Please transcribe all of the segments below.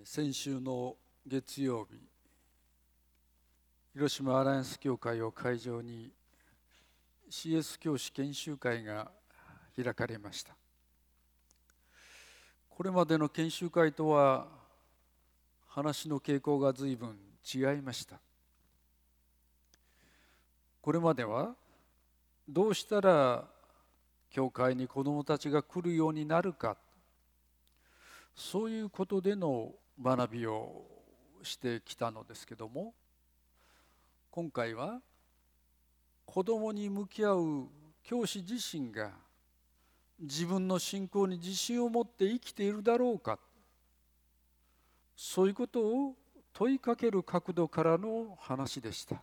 先週の月曜日、広島アライアンス教会を会場に CS 教師研修会が開かれました。これまでの研修会とは話の傾向が随分違いました。これまではどうしたら教会に子どもたちが来るようになるか、そういうことでの学びをしてきたのですけども、今回は子どもに向き合う教師自身が自分の信仰に自信を持って生きているだろうか、そういうことを問いかける角度からの話でした。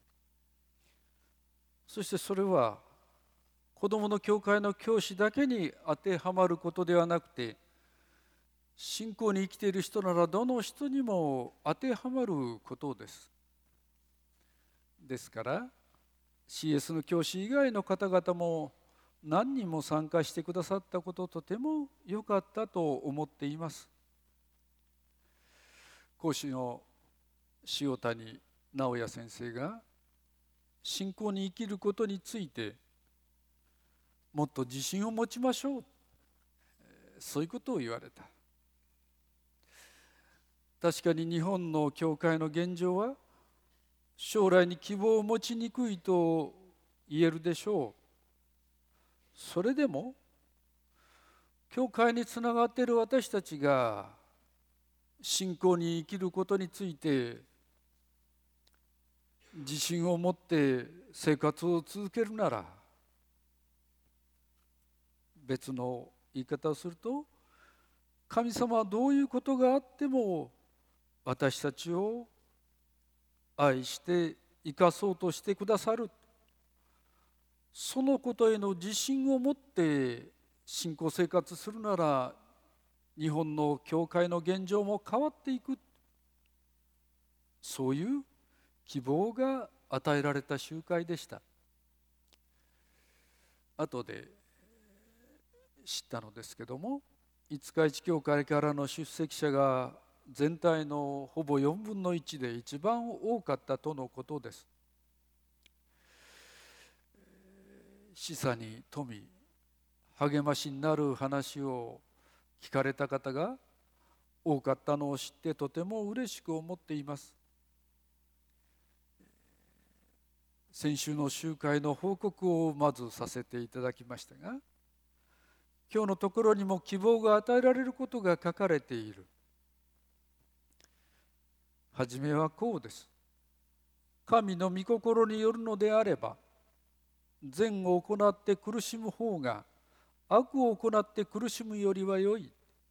そしてそれは子どもの教会の教師だけに当てはまることではなくて、信仰に生きている人ならどの人にも当てはまることです。ですから CS の教師以外の方々も何人も参加してくださったこと、とても良かったと思っています。講師の塩谷直也先生が信仰に生きることについてもっと自信を持ちましょう、そういうことを言われた。確かに日本の教会の現状は将来に希望を持ちにくいと言えるでしょう。それでも教会につながっている私たちが信仰に生きることについて自信を持って生活を続けるなら、別の言い方をすると、神様はどういうことがあっても私たちを愛して生かそうとしてくださる、そのことへの自信を持って信仰生活するなら、日本の教会の現状も変わっていく、そういう希望が与えられた集会でした。後で知ったのですけども、五日市教会からの出席者が全体のほぼ4分の1で一番多かったとのことです。示唆に富、励ましになる話を聞かれた方が多かったのを知ってとても嬉しく思っています。先週の集会の報告をまずさせていただきましたが、今日のところにも希望が与えられることが書かれている。はじめはこうです。神の御心によるのであれば、善を行って苦しむ方が悪を行って苦しむよりは良い。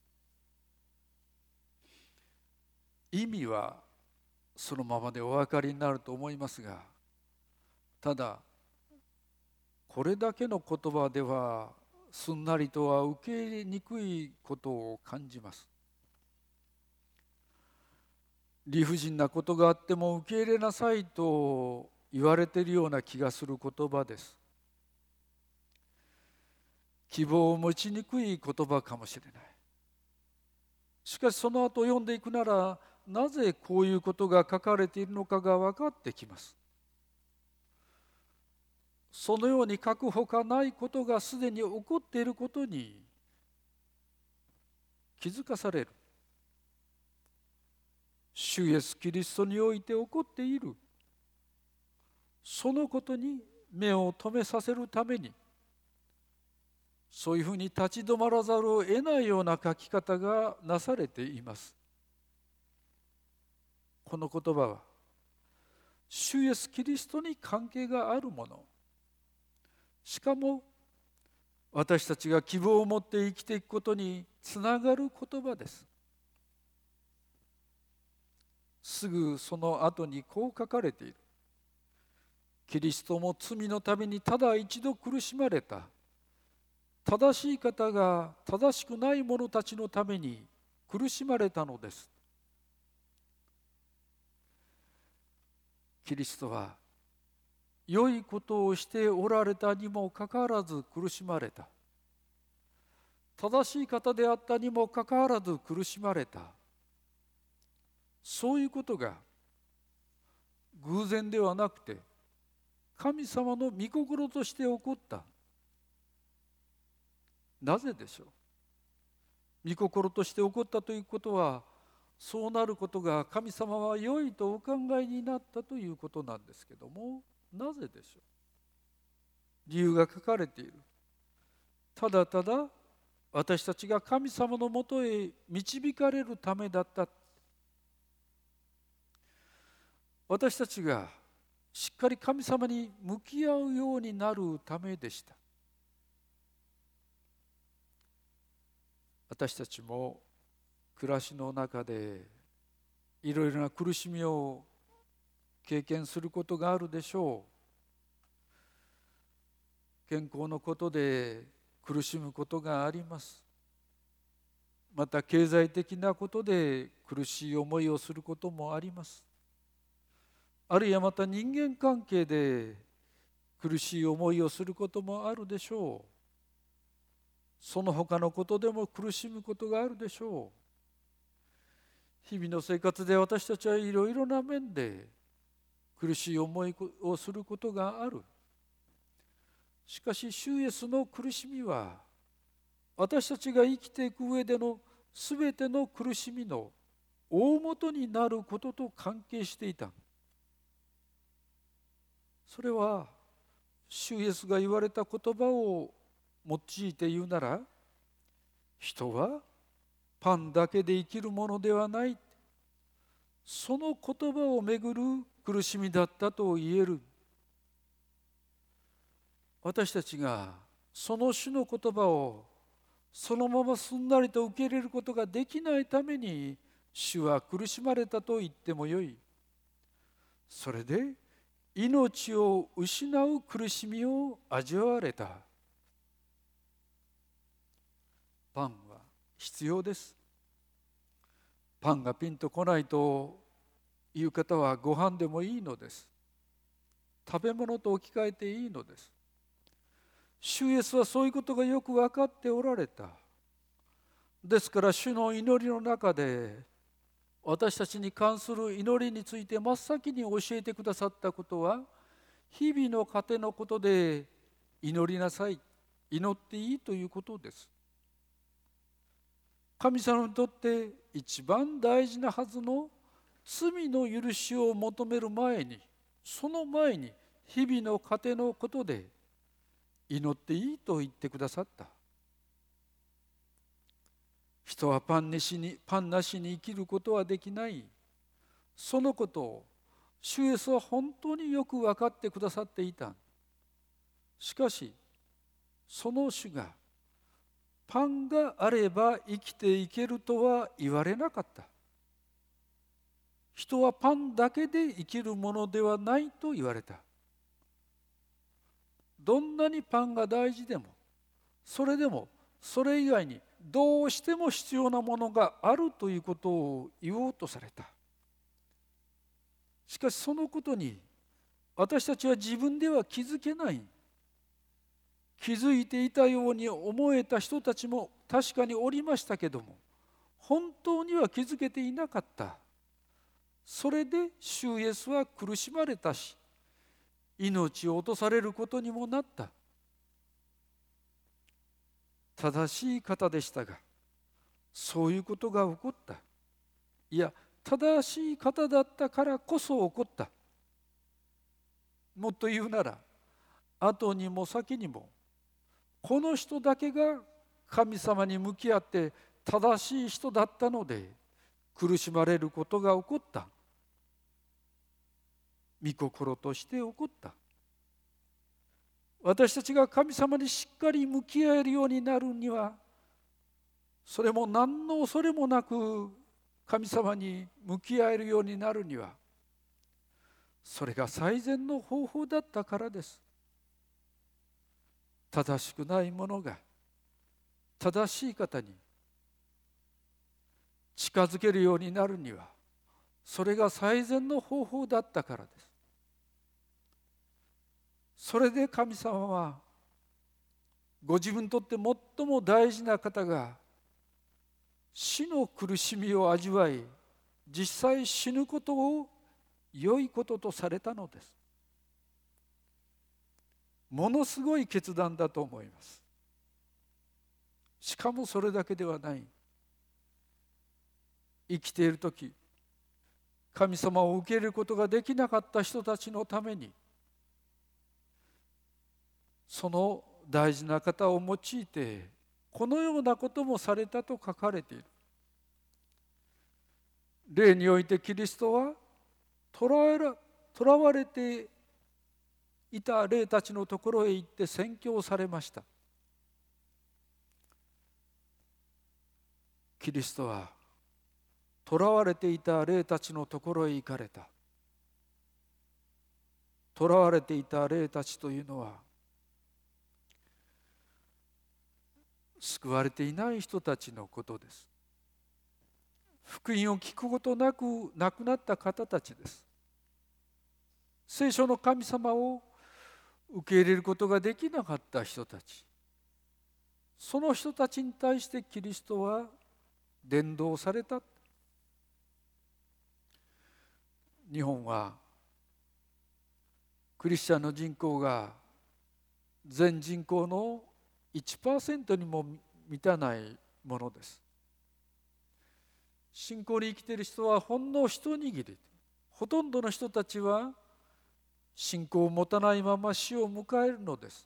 意味はそのままでお分かりになると思いますが、ただこれだけの言葉ではすんなりとは受け入れにくいことを感じます。理不尽なことがあっても受け入れなさいと言われているような気がする言葉です。希望を持ちにくい言葉かもしれない。しかしその後読んでいくなら、なぜこういうことが書かれているのかが分かってきます。そのように書くほかないことがすでに起こっていることに気づかされる。主イエスキリストにおいて起こっている、そのことに目を留めさせるために、そういうふうに立ち止まらざるを得ないような書き方がなされています。この言葉は主イエスキリストに関係があるもの、しかも私たちが希望を持って生きていくことにつながる言葉です。すぐその後にこう書かれている。キリストも罪のためにただ一度苦しまれた。正しい方が正しくない者たちのために苦しまれたのです。キリストは良いことをしておられたにもかかわらず苦しまれた。正しい方であったにもかかわらず苦しまれた。 そういうことが偶然ではなくて、神様の御心として起こった。なぜでしょう。御心として起こったということは、そうなることが神様は良いとお考えになったということなんですけども、なぜでしょう。理由が書かれている。ただただ私たちが神様のもとへ導かれるためだった。私たちがしっかり神様に向き合うようになるためでした。私たちも暮らしの中でいろいろな苦しみを経験することがあるでしょう。健康のことで苦しむことがあります。また経済的なことで苦しい思いをすることもあります。あるいはまた人間関係で苦しい思いをすることもあるでしょう。その他のことでも苦しむことがあるでしょう。日々の生活で私たちはいろいろな面で苦しい思いをすることがある。しかし主イエスの苦しみは私たちが生きていく上でのすべての苦しみの大元になることと関係していた。それは主イエスが言われた言葉を用いて言うなら、人はパンだけで生きるものではない、その言葉をめぐる苦しみだったと言える。私たちがその主の言葉をそのまますんなりと受け入れることができないために、主は苦しまれたと言ってもよい。それで命を失う苦しみを味わわれた。パンは必要です。パンがピンとこないという方はご飯でもいいのです。食べ物と置き換えていいのです。主イエスはそういうことがよく分かっておられた。ですから主の祈りの中で私たちに関する祈りについて真っ先に教えてくださったことは、日々の糧のことで祈りなさい、祈っていいということです。神様にとって一番大事なはずの罪の許しを求める前に、その前に日々の糧のことで祈っていいと言ってくださった。人はパンなしに生きることはできない。そのことを主イエスは本当によく分かってくださっていた。しかしその主がパンがあれば生きていけるとは言われなかった。人はパンだけで生きるものではないと言われた。どんなにパンが大事でも、それでもそれ以外にどうしても必要なものがあるということを言おうとされた。しかしそのことに私たちは自分では気づけない。気づいていたように思えた人たちも確かにおりましたけども、本当には気づけていなかった。それで主イエスは苦しまれたし、命を落とされることにもなった。正しい方でしたが、そういうことが起こった。いや、正しい方だったからこそ起こった。もっと言うなら、後にも先にも、この人だけが神様に向き合って正しい人だったので、苦しまれることが起こった。御心として起こった。私たちが神様にしっかり向き合えるようになるには、それも何の恐れもなく神様に向き合えるようになるには、それが最善の方法だったからです。正しくないものが正しい方に近づけるようになるには、それが最善の方法だったからです。それで神様はご自分にとって最も大事な方が死の苦しみを味わい、 実際死ぬことを良いこととされたのです。ものすごい決断だと思います。しかもそれだけではない。生きているとき、神様を受け入れることができなかった人たちのために、その大事な方を用いて、このようなこともされたと書かれている。例においてキリストは囚われていた霊たちのところへ行って宣教されました。キリストは囚われていた霊たちのところへ行かれた。囚われていた霊たちというのは、救われていない人たちのことです。福音を聞くことなく亡くなった方たちです。聖書の神様を受け入れることができなかった人たち、その人たちに対してキリストは伝道された。日本はクリスチャンの人口が全人口の 1% にも満たないものです。信仰に生きている人はほんの一握り。ほとんどの人たちは信仰を持たないまま死を迎えるのです。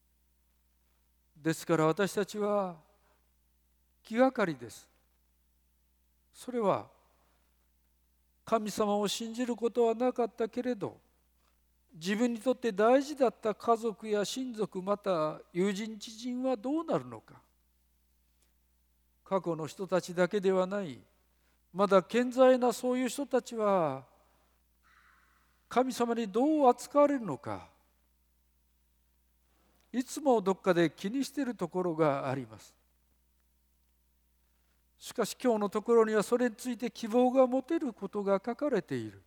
ですから私たちは気がかりです。それは神様を信じることはなかったけれど、自分にとって大事だった家族や親族、また友人知人はどうなるのか。過去の人たちだけではない、まだ健在なそういう人たちは神様にどう扱われるのか、いつもどっかで気にしているところがあります。しかし今日のところにはそれについて希望が持てることが書かれている。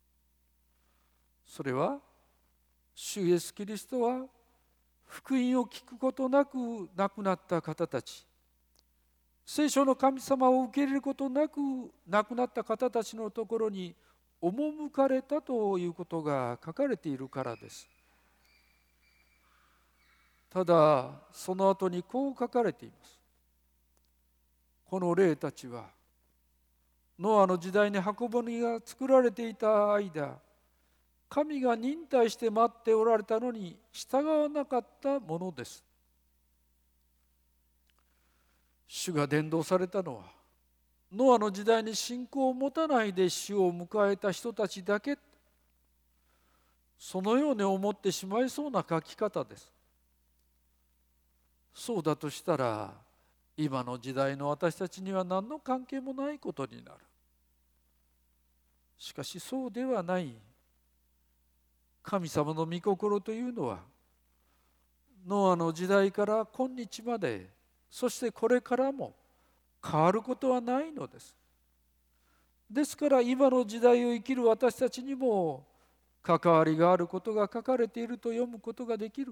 それは主イエス・キリストは福音を聞くことなく亡くなった方たち、聖書の神様を受け入れることなく亡くなった方たちのところに赴かれたということが書かれているからです。ただその後にこう書かれています。この霊たちはノアの時代に箱舟が作られていた間、神が忍耐して待っておられたのに従わなかったものです。主が伝道されたのは、ノアの時代に信仰を持たないで主を迎えた人たちだけ、そのように思ってしまいそうな書き方です。そうだとしたら、今の時代の私たちには何の関係もないことになる。しかしそうではない。神様の御心というのは、ノアの時代から今日まで、そしてこれからも変わることはないのです。ですから今の時代を生きる私たちにも関わりがあることが書かれていると読むことができる。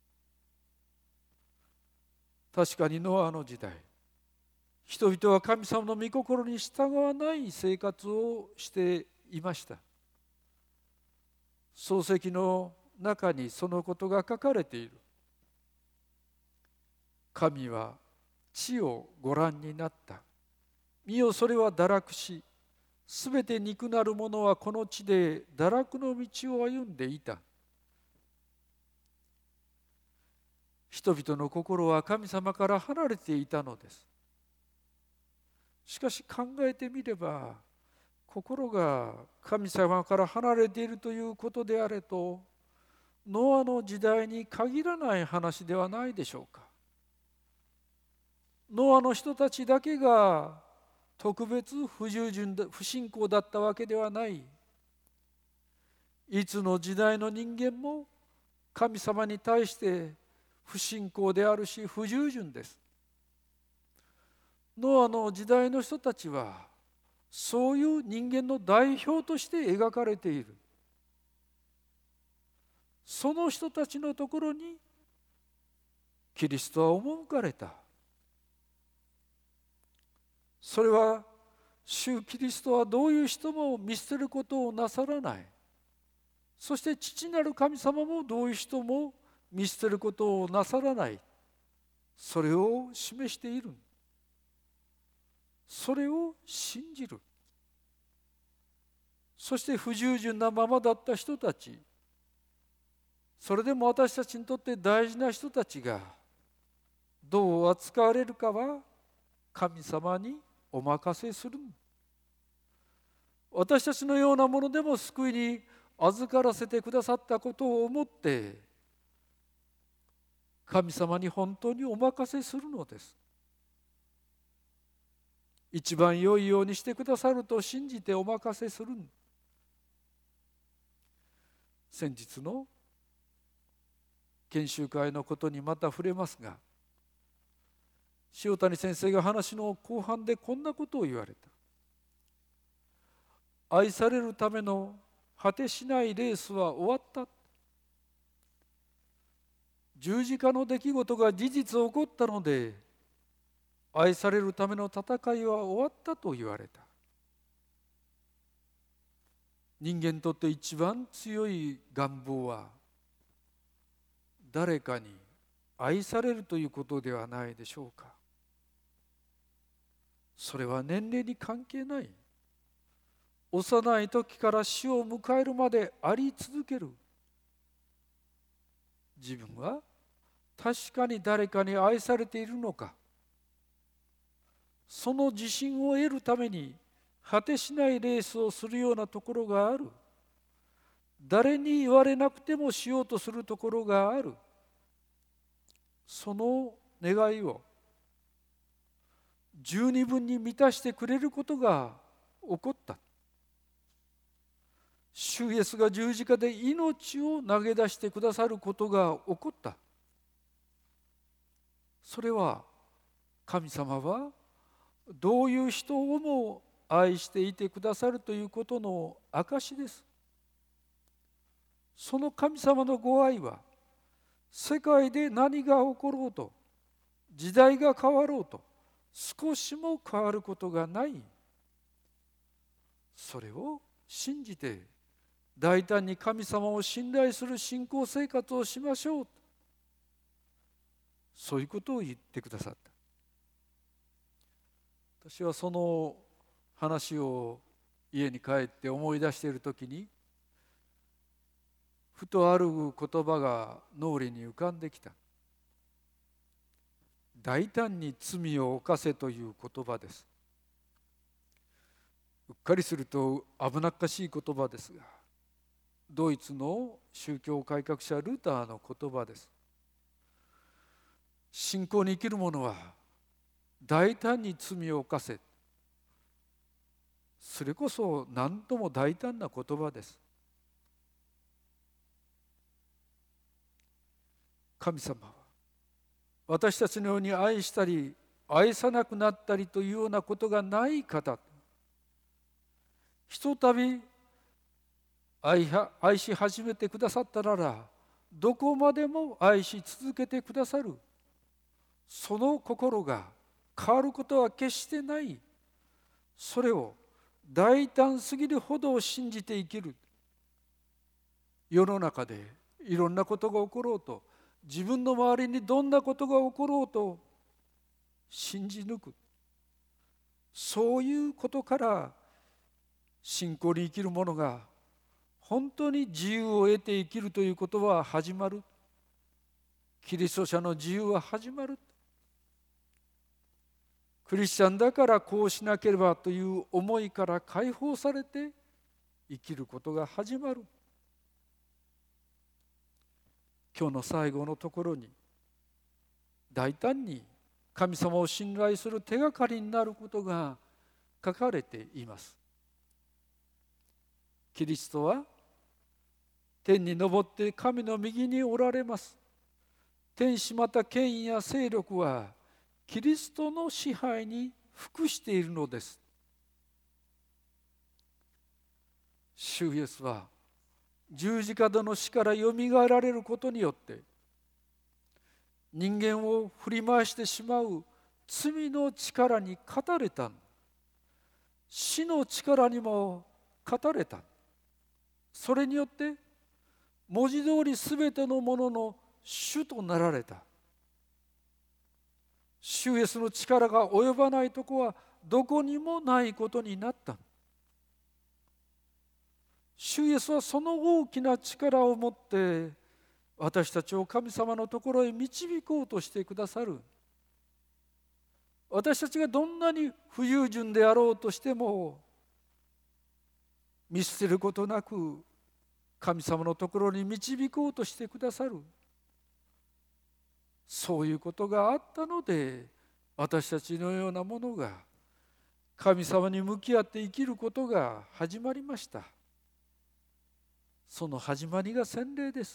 確かにノアの時代、人々は神様の御心に従わない生活をしていました。創世記の中にそのことが書かれている。神は地をご覧になった。見よ、それは堕落し、すべて肉なる者はこの地で堕落の道を歩んでいた。人々の心は神様から離れていたのです。しかし考えてみれば、心が神様から離れているということであれと、ノアの時代に限らない話ではないでしょうか。ノアの人たちだけが特別不従順だ、不信仰だったわけではない。いつの時代の人間も神様に対して不信仰であるし不従順です。ノアの時代の人たちはそういう人間の代表として描かれている。その人たちのところにキリストは赴かれた。それは主キリストはどういう人も見捨てることをなさらない。そして父なる神様もどういう人も見捨てることをなさらない。それを示している。それを信じる。そして不従順なままだった人たち、それでも私たちにとって大事な人たちがどう扱われるかは神様にお任せする。私たちのようなものでも救いに預からせてくださったことを思って神様に本当にお任せするのです。一番良いようにしてくださると信じてお任せする。先日の研修会のことにまた触れますが、塩谷先生が話の後半でこんなことを言われた。愛されるための果てしないレースは終わった。十字架の出来事が事実起こったので、愛されるための戦いは終わったと言われた。人間にとって一番強い願望は誰かに愛されるということではないでしょうか。それは年齢に関係ない。幼い時から死を迎えるまであり続ける。自分は確かに誰かに愛されているのか、その自信を得るために果てしないレースをするようなところがある。誰に言われなくてもしようとするところがある。その願いを十二分に満たしてくれることが起こった。主イエスが十字架で命を投げ出してくださることが起こった。それは神様はどういう人をも愛していてくださるということの証です。その神様のご愛は世界で何が起ころうと、時代が変わろうと少しも変わることがない。それを信じて大胆に神様を信頼する信仰生活をしましょう、そういうことを言ってくださった。私はその話を家に帰って思い出しているときに、ふとある言葉が脳裏に浮かんできた。大胆に罪を犯せという言葉です。うっかりすると危なっかしい言葉ですが、ドイツの宗教改革者ルターの言葉です。信仰に生きる者は大胆に罪を犯せ。それこそ何とも大胆な言葉です。神様は私たちのように愛したり愛さなくなったりというようなことがない方。ひとたび愛し始めてくださったなら、どこまでも愛し続けてくださる。その心が変わることは決してない。それを大胆すぎるほど信じて生きる。世の中でいろんなことが起ころうと、自分の周りにどんなことが起ころうと信じ抜く。そういうことから信仰に生きる者が本当に自由を得て生きるということは始まる。キリスト者の自由は始まる。クリスチャンだからこうしなければという思いから解放されて生きることが始まる。今日の最後のところに、大胆に神様を信頼する手がかりになることが書かれています。キリストは天に昇って神の右におられます。天使また権威や勢力はキリストの支配に服しているのです。主イエスは十字架での死からよみがえられることによって人間を振り回してしまう罪の力に勝たれた。 死の力にも勝たれた。それによって文字通りすべてのものの主となられた。主イエスの力が及ばないとこはどこにもないことになった。主イエスはその大きな力を持って私たちを神様のところへ導こうとしてくださる。私たちがどんなに不従順であろうとしても見捨てることなく神様のところに導こうとしてくださる。そういうことがあったので、私たちのようなものが神様に向き合って生きることが始まりました。その始まりが洗礼です。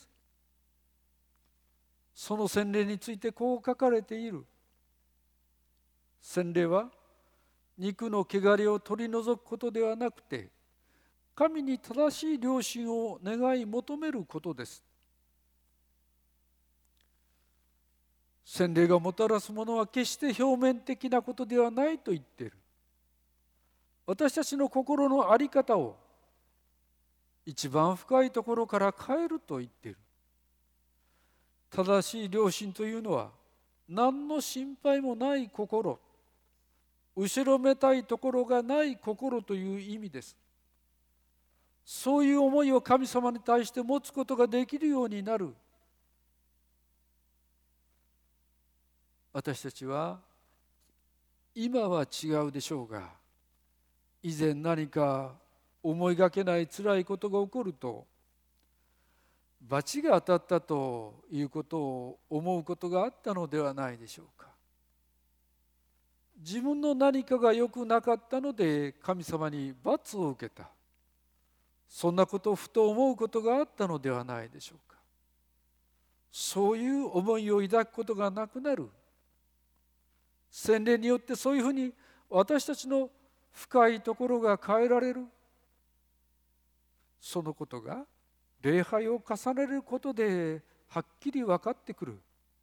その洗礼についてこう書かれている。洗礼は肉の汚れを取り除くことではなくて、神に正しい良心を願い求めることです。洗礼がもたらすものは決して表面的なことではないと言っている。私たちの心の在り方を一番深いところから変えると言っている。正しい良心というのは何の心配もない心、後ろめたいところがない心という意味です。そういう思いを神様に対して持つことができるようになる。私たちは今は違うでしょうが、以前何か思いがけない辛いことが起こると、罰が当たったということを思うことがあったのではないでしょうか。自分の何かが良くなかったので神様に罰を受けた。そんなことをふと思うことがあったのではないでしょうか。そういう思いを抱くことがなくなる。洗礼によってそういうふうに私たちの深いところが変えられる。そのことが礼拝を重ねることではっきり分かってくる。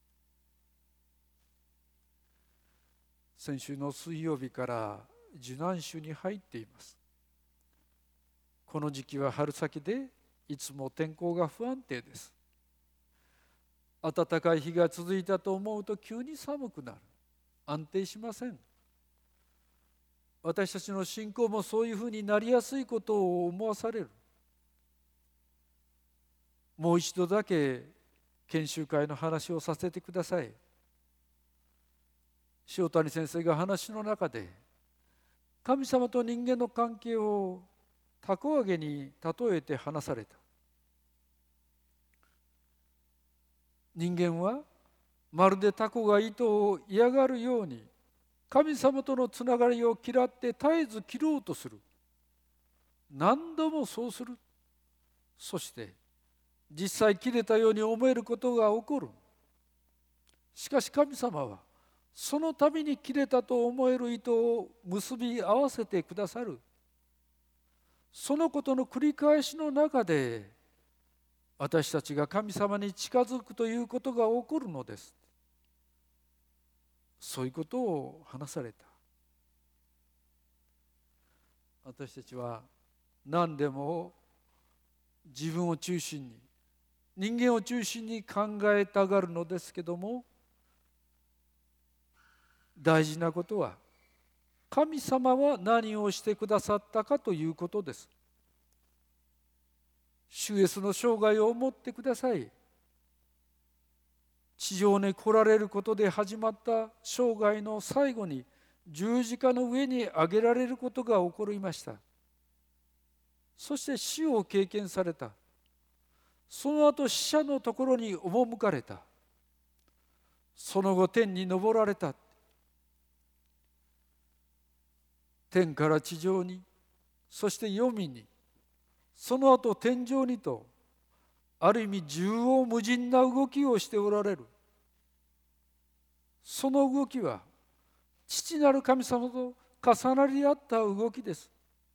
先週の水曜日から受難週に入っています。この時期は春先でいつも天候が不安定です。暖かい日が続いたと思うと急に寒くなる。安定しません。私たちの信仰もそういうふうになりやすいことを思わされる。もう一度だけ研修会の話をさせてください。塩谷先生が話の中で神様と人間の関係をたこ揚げに例えて話された。人間はまるでタコが糸を嫌がるように神様とのつながりを嫌って絶えず切ろうとする。何度もそうする。そして実際切れたように思えることが起こる。しかし神様はその度に切れたと思える糸を結び合わせてくださる。そのことの繰り返しの中で私たちが神様に近づくということが起こるのです。そういうことを話された。私たちは何でも自分を中心に、人間を中心に考えたがるのですけども、大事なことは神様は何をしてくださったかということです。主イエスの生涯を思ってください。地上に来られることで始まった生涯の最後に十字架の上に上げられることが起こりました。そして死を経験された。その後死者のところに赴かれた。その後天に昇られた。天から地上に、そして黄泉に、その後天上にと、ある意味縦横無尽な動きをしておられる。その動きは父なる神様と重なり合った動きです。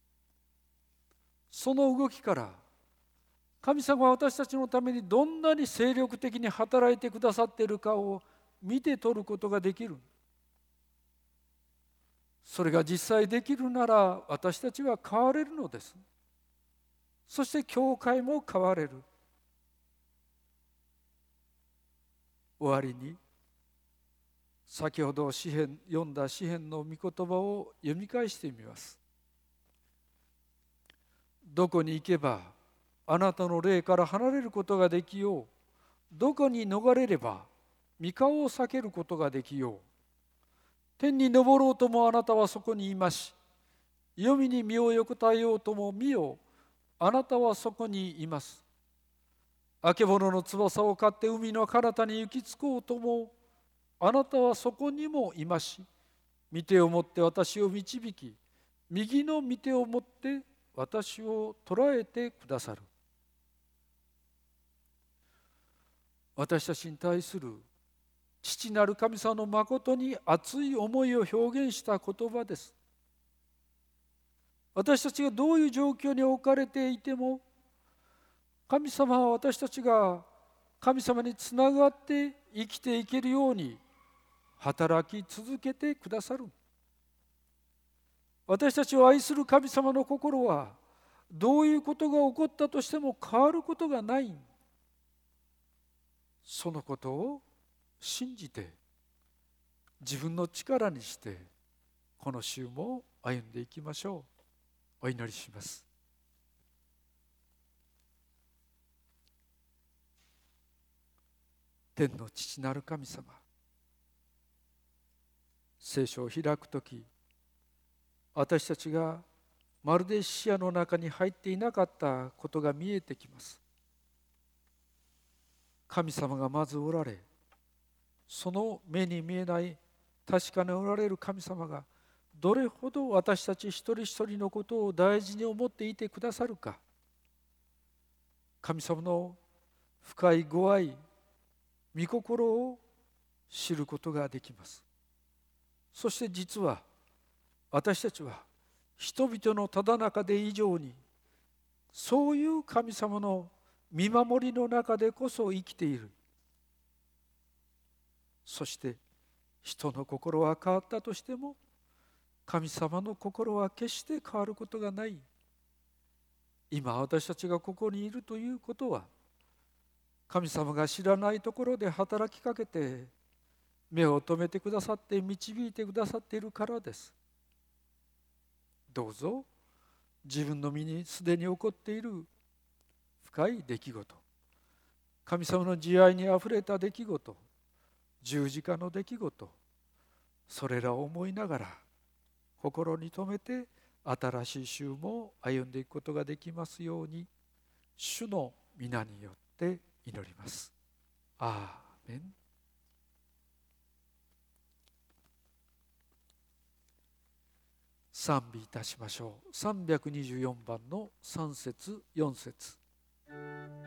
その動きから神様は私たちのためにどんなに精力的に働いてくださっているかを見て取ることができる。 それが実際できるなら私たちは変われるのです。そして教会も変われる。終わりに先ほど読んだ詩編の御言葉を読み返してみます。どこに行けばあなたの霊から離れることができよう。どこに逃れれば御顔を避けることができよう。天に昇ろうともあなたはそこにいますし、黄泉に身を横たえようとも見よ、あなたはそこにいます。あけぼのの翼を買って海の彼方に行き着こうとも、あなたはそこにもいますし、御手を持って私を導き、右の御手を持って私を捉えてくださる。私たちに対する父なる神様の誠に熱い思いを表現した言葉です。私たちがどういう状況に置かれていても、神様は私たちが神様につながって生きていけるように働き続けてくださる。私たちを愛する神様の心は、どういうことが起こったとしても変わることがない。そのことを信じて、自分の力にして、この週も歩んでいきましょう。お祈りします。天の父なる神様、聖書を開くとき、私たちがまるで視野の中に入っていなかったことが見えてきます。神様がまずおられ、その目に見えない確かにおられる神様がどれほど私たち一人一人のことを大事に思っていてくださるか、神様の深いご愛、御心を知ることができます。そして実は私たちは人々のただ中で以上に、そういう神様の見守りの中でこそ生きている。そして人の心は変わったとしても、神様の心は決して変わることがない。今私たちがここにいるということは、神様が知らないところで働きかけて目を留めてくださって導いてくださっているからです。どうぞ自分の身にすでに起こっている深い出来事、神様の慈愛にあふれた出来事、十字架の出来事、それらを思いながら心に留めて新しい週も歩んでいくことができますように、主の皆によって祈ります。アーメン。賛美いたしましょう。324番の3節4節。